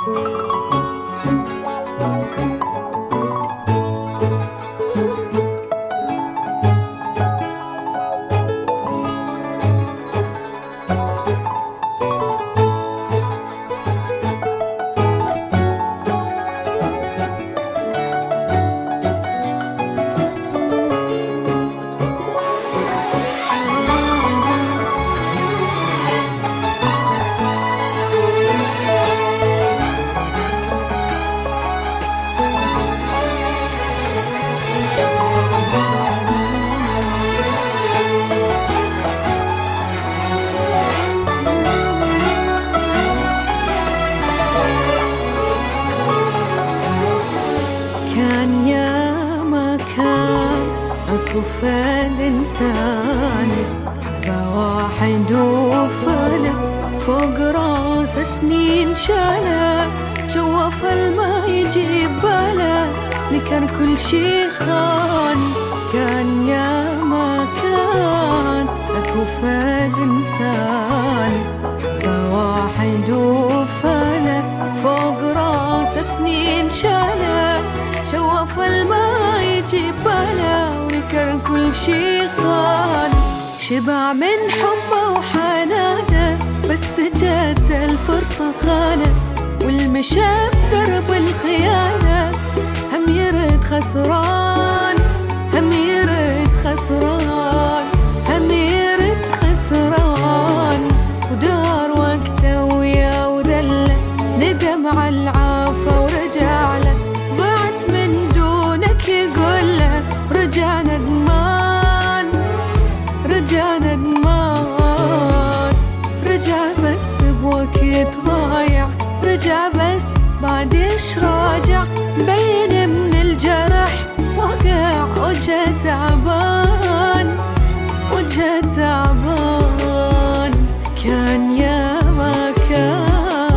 كان يا ما كان أكو فاد إنسان حبة واحد وفلا فوق راس سنين شالا جوف الما يجيب بلا نكر كل شي خان. كان يا ما كان أكو فاد إنسان حبة واحد وفلا فوق راس سنين شالا شوف الماء يجيب بلا ونكر كل شي خان. شبع من حبه وحنانه بس جات الفرصة خانه والمشى بدرب الخيانة هم يرد خسران هم يرد خسران هم يرد خسران. ودار وقته ويا ودله ندم على العافى ورجع له رجع ندمان رجع ندمان رجع بس بوقت ضايع رجع بس بعد ايش راجع بين من الجرح وقع وجه تعبان وجه تعبان. كان يا ما كان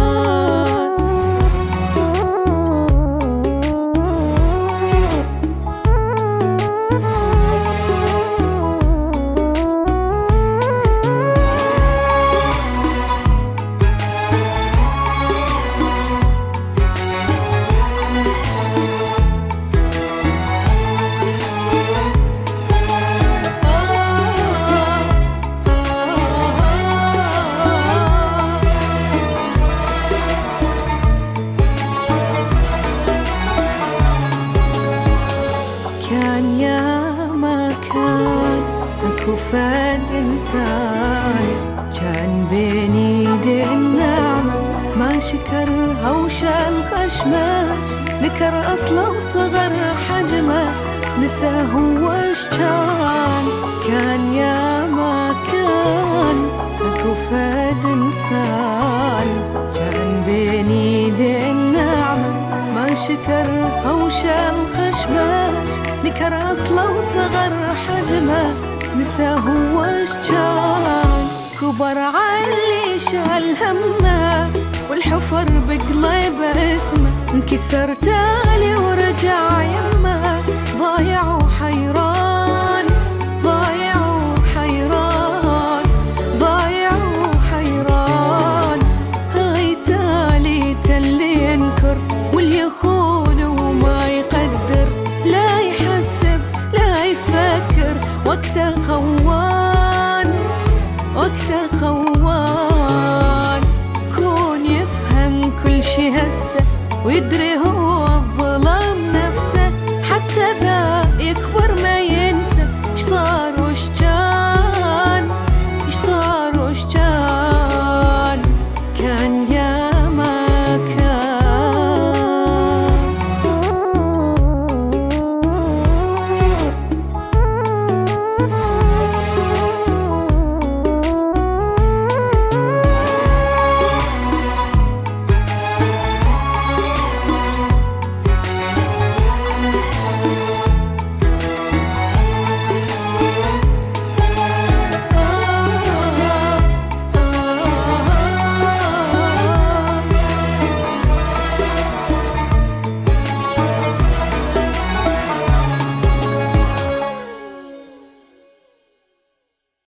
كان يا ما كان أكو فاد إنسان كان بين يدي النعمة ما شكرها وشال خشمه نكر أصله وصغر حجمه نسى هو ايش كان. كان يا ما كان أكو فاد إنسان كان بين يدي النعمة ما شكرها وشال خشمه نكر أصله وصغر حجمه نسى هو ايش كان. كبر علي شال همه والحفر بقلبه اسمه انكسر تالي ورجع يمه ضايع وحيران ضايع وحيران ضايع وحيران. هاي تالي اللي ينكر واللي يخون وما يقدر لا يحسب لا يفكر وقته خوان وقته خوان. كون يفهم كل شي هسه ويدري هو